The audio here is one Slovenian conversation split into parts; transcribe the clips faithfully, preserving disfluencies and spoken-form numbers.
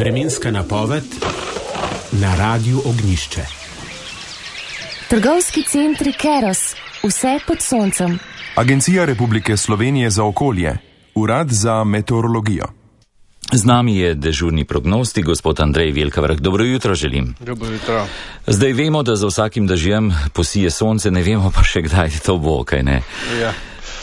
Vremenska napoved na Radiu Ognjišče. Trgovski centri Keros, vse pod soncem. Agencija Republike Slovenije za okolje, Urad za meteorologijo. Z nami je dežurni prognostik, gospod Andrej Velkavrh. Dobro jutro želim. Dobro jutro. Zdaj vemo, da za vsakim dežjem posije sonce, ne vemo pa še kdaj to bo, kaj ne? Ja.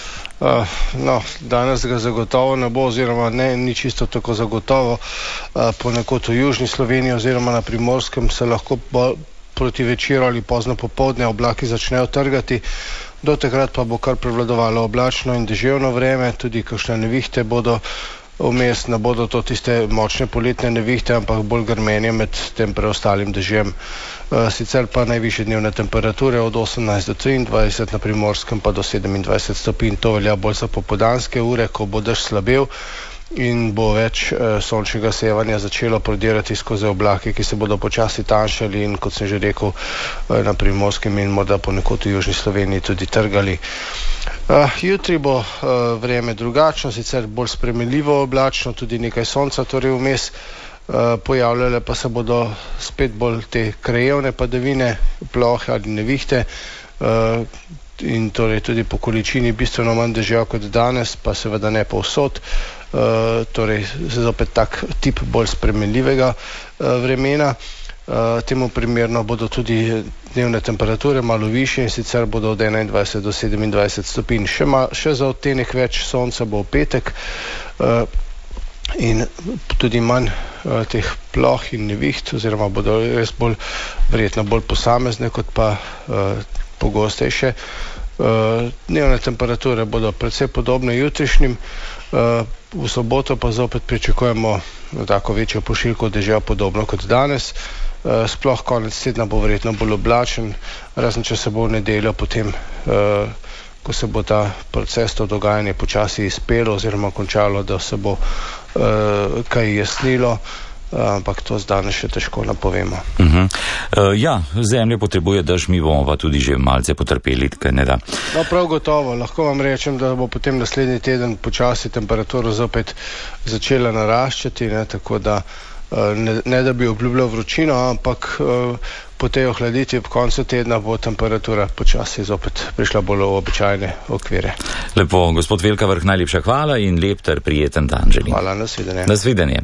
Uh, no, danes ga zagotovo ne bo, oziroma ne, ni čisto tako zagotovo. Uh, ponekod v južni Sloveniji oziroma na Primorskem se lahko bolj proti večeru ali pozno popoldne oblaki začnejo trgati. Do takrat pa bo kar prevladovalo oblačno in deževno vreme, tudi kakšne nevihte bodo vmes, ne bodo to tiste močne poletne nevihte, ampak bolj grmenje med tem preostalim dežjem. Sicer pa najvišje dnevne temperature od osemnajst do triindvajset, na Primorskem pa do sedemindvajset stopinj. To velja bolj za popoldanske ure, ko bo dež slabel in bo več eh, sončnega sevanja začelo prodirati skozi oblake, ki se bodo počasi tanjšali in, kot sem že rekel, eh, na Primorskem in morda ponekod v južni Sloveniji tudi trgali. Uh, jutri bo uh, vreme drugačno, sicer bolj spremenljivo oblačno, tudi nekaj sonca, torej vmes. Uh, pojavljale pa se bodo spet bolj te krajevne padavine, plohe ali nevihte, uh, in torej tudi po količini bistveno manj dežja kot danes, pa seveda ne povsod. Uh, torej zopet tak tip bolj spremenljivega uh, vremena. Uh, temu primerno bodo tudi dnevne temperature malo višje in sicer bodo od enaindvajset do sedemindvajset stopinj. Še, ma, še za odtenek več sonca bo v petek uh, in tudi manj uh, teh ploh in neviht, oziroma bodo res bolj, verjetno bolj posamezne kot pa uh, pogostejše. Uh, dnevne temperature bodo precej podobne jutrišnjim. Uh, v soboto pa zopet pričakujemo tako večjo pošiljko dežja, podobno kot danes. Uh, sploh konec tedna bo verjetno bolj oblačen, razen če se bo v nedeljo potem, uh, ko se bo ta proces, to dogajanje počasi izpelo oziroma končalo, da se bo uh, kaj jasnilo, uh, ampak to danes še težko napovemo. Uh-huh. Uh, ja, zemlja potrebuje dež, mi bomo pa tudi že malce potrpeli, kaj ne da. No, prav gotovo, lahko vam rečem, da bo potem naslednji teden počasi temperaturo zopet začela naraščati, ne, tako da Ne, ne da bi obljubljal vročino, ampak uh, po tej ohladitvi ob koncu tedna bo temperatura počasi zopet prišla bolj v običajne okvire. Lepo, gospod Velkavrh, najlepša hvala in lep ter prijeten dan želim. Hvala, nasvidenje. Nasvidenje.